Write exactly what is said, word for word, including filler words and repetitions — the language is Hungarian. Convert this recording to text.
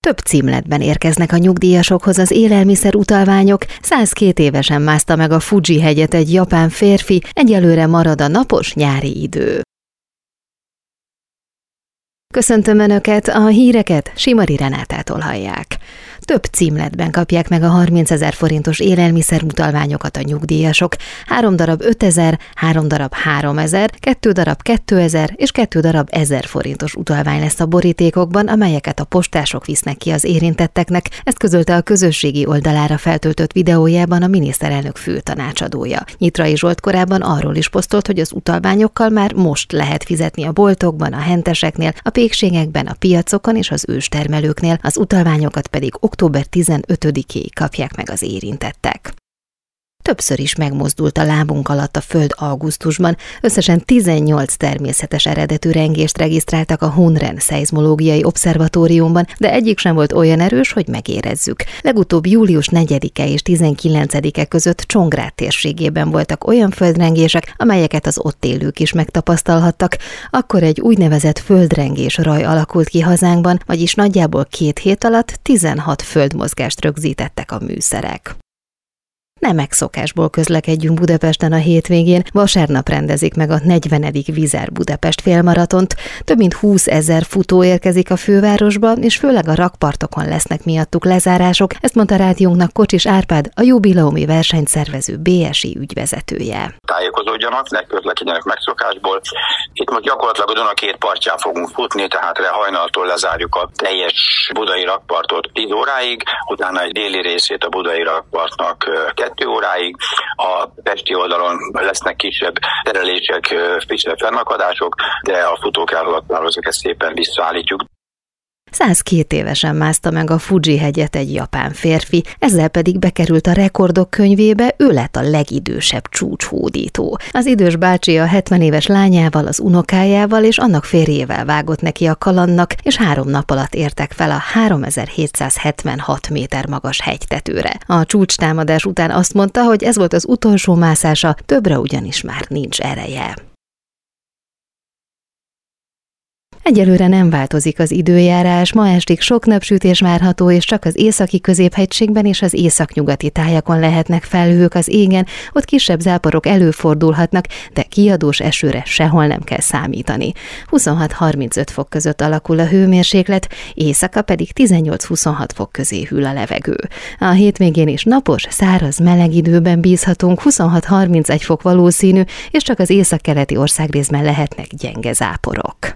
Több címletben érkeznek a nyugdíjasokhoz az élelmiszer utalványok. százkét évesen mászta meg a Fuji-hegyet egy japán férfi, egyelőre marad a napos nyári idő. Köszöntöm Önöket, a híreket Simari Renátától hallják. Több címletben kapják meg a harmincezer forintos élelmiszer utalványokat a nyugdíjasok. Három darab ötezer, három darab háromezer, kettő darab kétezer és kettő darab ezer forintos utalvány lesz a borítékokban, amelyeket a postások visznek ki az érintetteknek. Ezt közölte a közösségi oldalára feltöltött videójában a miniszterelnök főtanácsadója. Nyitrai Zsolt korábban arról is posztolt, hogy az utalványokkal már most lehet fizetni a boltokban, a henteseknél, a pékségekben, a piacokon és az őstermelőknél, az utalványokat pedig október tizenötödikéig kapják meg az érintettek. Többször is megmozdult a lábunk alatt a Föld augusztusban, összesen tizennyolc természetes eredetű rengést regisztráltak a Hunren szeizmológiai obszervatóriumban, de egyik sem volt olyan erős, hogy megérezzük. Legutóbb július negyedike és tizenkilencedike között Csongrád térségében voltak olyan földrengések, amelyeket az ott élők is megtapasztalhattak. Akkor egy úgynevezett földrengés raj alakult ki hazánkban, vagyis nagyjából két hét alatt tizenhat földmozgást rögzítettek a műszerek. Nem megszokásból közlekedjünk Budapesten a hétvégén, vasárnap rendezik meg a negyvenedik Vizár Budapest félmaratont. Több mint húszezer futó érkezik a fővárosba, és főleg a rakpartokon lesznek miattuk lezárások, ezt mondta rádiónknak Kocsis Árpád, a jubileumi versenyt szervező bé es i ügyvezetője. Tájékozódjanak, ne közlekedjenek megszokásból. Itt most gyakorlatilag a Duna két partján fogunk futni, tehát hajnaltól lezárjuk a teljes budai rakpartot tíz óráig, utána egy déli részét a budai rakpartnak kettő óráig, a pesti oldalon lesznek kisebb terelések, kisebb fennakadások, de a futók elhaladtáról ezeket szépen visszaállítjuk. százkét évesen mászta meg a Fuji-hegyet egy japán férfi, ezzel pedig bekerült a rekordok könyvébe, ő lett a legidősebb csúcshódító. Az idős bácsi a hetven éves lányával, az unokájával és annak férjével vágott neki a kalandnak, és három nap alatt értek fel a háromezer-hétszázhetvenhat méter magas hegytetőre. A csúcstámadás után azt mondta, hogy ez volt az utolsó mászása, többre ugyanis már nincs ereje. Egyelőre nem változik az időjárás, ma estig sok napsütés várható, és csak az északi középhegységben és az északnyugati tájakon lehetnek felhők az égen, ott kisebb záporok előfordulhatnak, de kiadós esőre sehol nem kell számítani. huszonhat-harmincöt fok között alakul a hőmérséklet, éjszaka pedig tizennyolc-huszonhat fok közé hűl a levegő. A hétvégén is napos, száraz, meleg időben bízhatunk, huszonhat-harmincegy fok valószínű, és csak az északkeleti országrészben lehetnek gyenge záporok.